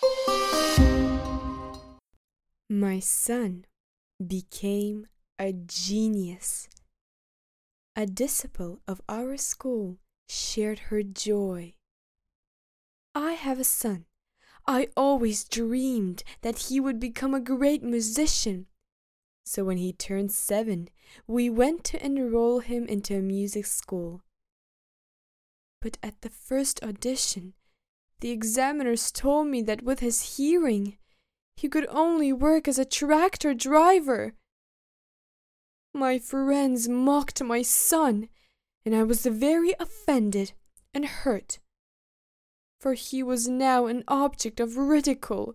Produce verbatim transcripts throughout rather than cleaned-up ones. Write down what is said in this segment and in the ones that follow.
My son became a genius. A disciple of our school shared her joy. I have a son. I always dreamed that he would become a great musician. So when he turned seven, we went to enroll him into a music school. But at the first audition, the examiners told me that with his hearing, he could only work as a tractor driver. My friends mocked my son, and I was very offended and hurt, for he was now an object of ridicule.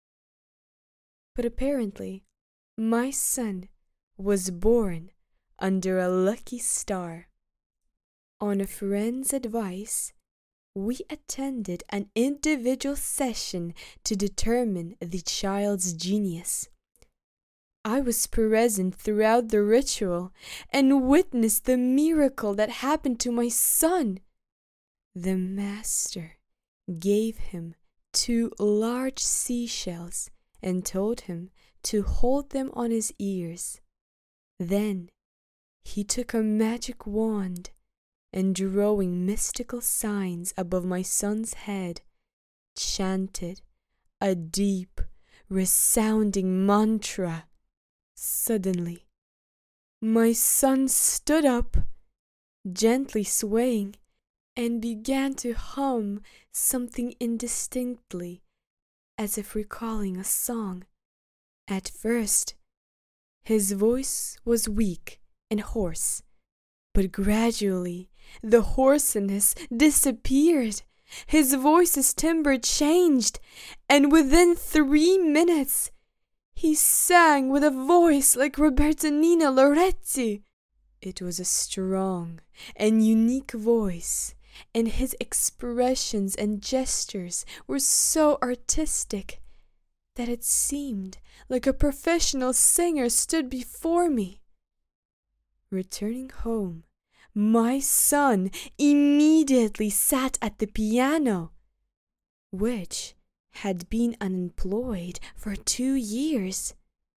But apparently, my son was born under a lucky star. On a friend's advice, we attended an individual session to determine the child's genius. I was present throughout the ritual and witnessed the miracle that happened to my son. The master gave him two large seashells and told him to hold them on his ears. Then he took a magic wand and, drawing mystical signs above my son's head, chanted a deep, resounding mantra. Suddenly, my son stood up, gently swaying, and began to hum something indistinctly, as if recalling a song. At first, his voice was weak and hoarse, but gradually the hoarseness disappeared. His voice's timbre changed, and within three minutes, he sang with a voice like Roberto-Nino Loretti. It was a strong and unique voice, and his expressions and gestures were so artistic that it seemed like a professional singer stood before me. Returning home, my son immediately sat at the piano, which had been unemployed for two years,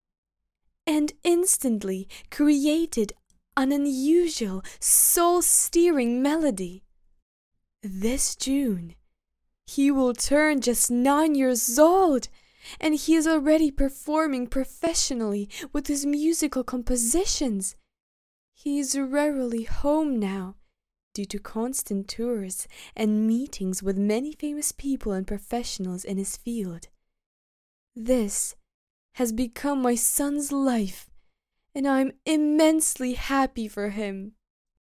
and instantly created an unusual, soul-stirring melody. This June, he will turn just nine years old, and he is already performing professionally with his musical compositions. He is rarely home now, due to constant tours and meetings with many famous people and professionals in his field. This has become my son's life, and I am immensely happy for him.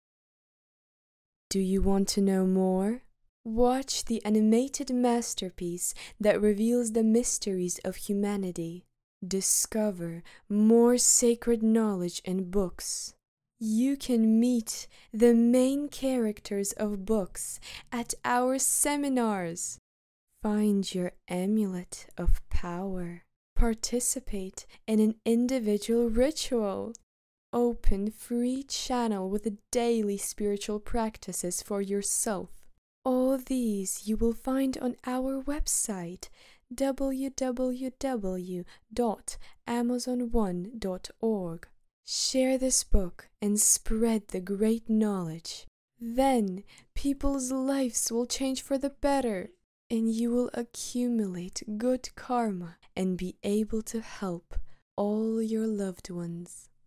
Do you want to know more? Watch the animated masterpiece that reveals the mysteries of humanity. Discover more sacred knowledge in books. You can meet the main characters of books at our seminars. Find your amulet of power. Participate in an individual ritual. Open free channel with daily spiritual practices for yourself. All these you will find on our website w w w dot amazon one dot org. Share this book and spread the great knowledge. Then people's lives will change for the better, and you will accumulate good karma and be able to help all your loved ones.